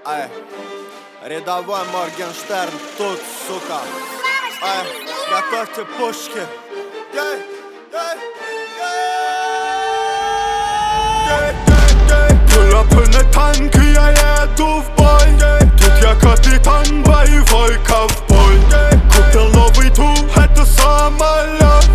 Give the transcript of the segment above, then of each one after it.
Ай, рядовой Моргенштерн тут, сука. Ай, готовьте пушки. Пуль танк, я еду в бой. Тут я капитан, боевой ковбой. Купил новый тур, это самолет.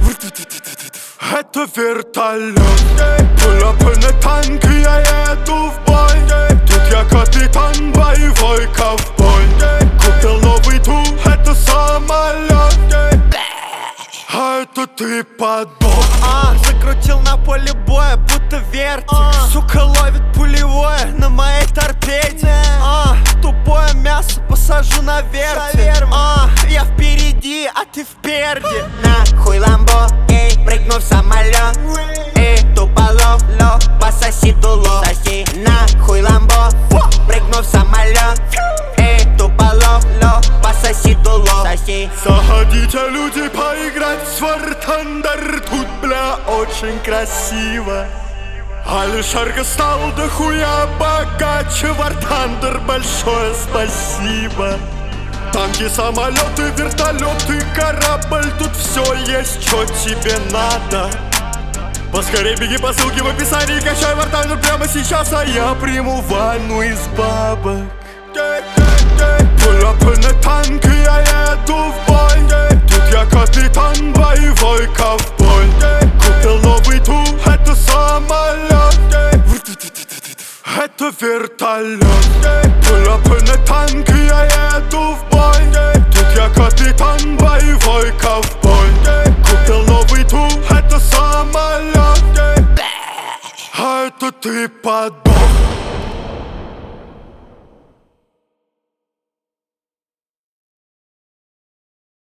Это вертолет. Пуль танк, я еду в бой. Тут я капитан, боевой ковбой. Купил новый тур, это самолет. А это ты подох. Закрутил на поле боя, будто вертик. Сука ловит пулевое на моей торпеде. Тупое мясо посажу на вертик. Я впереди, а ты впереди. Нахуй ламбо, эй, прыгну в самолет. Эй, туполов, пососи дуло. Соси, нахуй ламбо, прыгну в самолет. Эй, туполов, пососи дуло. Соси. Заходите, люди, поиграть в War Thunder. Тут, бля, очень красиво. Алишерка стал дохуя богаче. War Thunder, большое спасибо. Танки, самолеты, вертолеты, корабль. Тут все есть, что тебе надо. Поскорей беги по ссылке в описании. Качай War Thunder прямо сейчас, а я приму ванну из бабок. Пуль танк, я еду в бой. Тут я капитан, боевой ковбой. Купил новый тур, это самолет. Это вертолет. Пуль танк, я еду в бой. Тут я капитан, боевой ковбой. Купил новый тур, это самолет. А это ты подох.